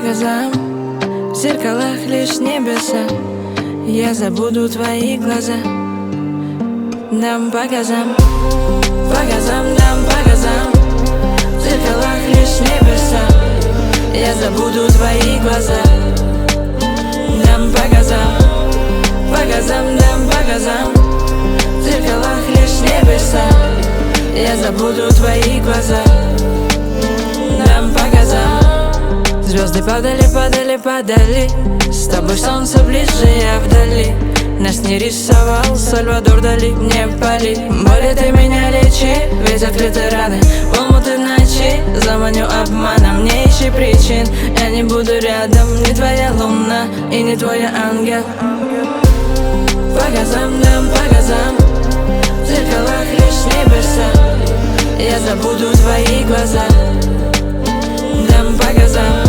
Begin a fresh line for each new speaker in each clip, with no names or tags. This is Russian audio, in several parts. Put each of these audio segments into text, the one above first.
глазам, в зеркалах лишь небеса. Я забуду твои глаза. Дам по газам, дам по газам, в зеркалах лишь небеса. Я забуду твои глаза. Дам по газам, дам по газам, в зеркалах лишь небеса. Я забуду твои глаза. Дам по газам. Звезды падали, падали, падали. С тобой солнце ближе, я вдали. Нас не рисовал Сальвадор Дали. Не пали, боли ты меня лечи, ведь открыты раны. Полмуты ночи, заманю обманом. Не ищи причин, я не буду рядом. Не твоя луна и не твой ангел. По газам, дам по газам, в зеркалах лишь небеса. Я забуду твои глаза. Дам по газам,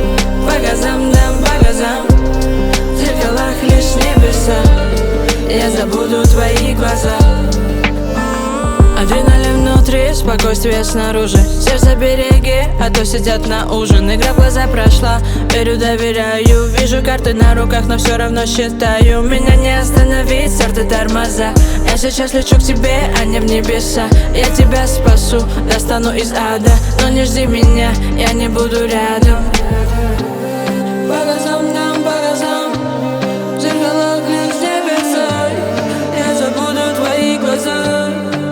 дам по газам, в зеркалах лишь небеса. Я забуду твои глаза. Адреналин внутри, спокойствие снаружи. Сердце береги, а то сидят на ужин. Игра в глаза прошла, верю, доверяю. Вижу карты на руках, но все равно считаю. Меня не остановить, старты тормоза. Я сейчас лечу к тебе, а не в небеса. Я тебя спасу, достану из ада. Но не жди меня, я не буду рядом. По газам, дам по газам, в зеркалах лишь небеса. Я забуду твои глаза.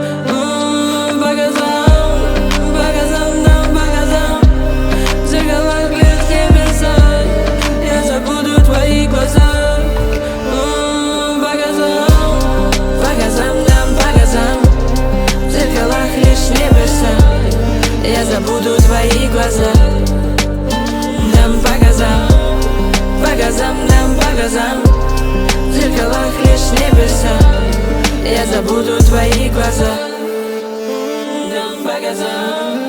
По газам, дам по газам, в зеркалах лишь небеса. Я забуду твои глаза. По газам, дам по газам, в зеркалах лишь небеса. Я забуду твои глаза. Дам по газам, дам по газам, в зеркалах лишь небеса. Я забуду твои глаза. Дам по газам.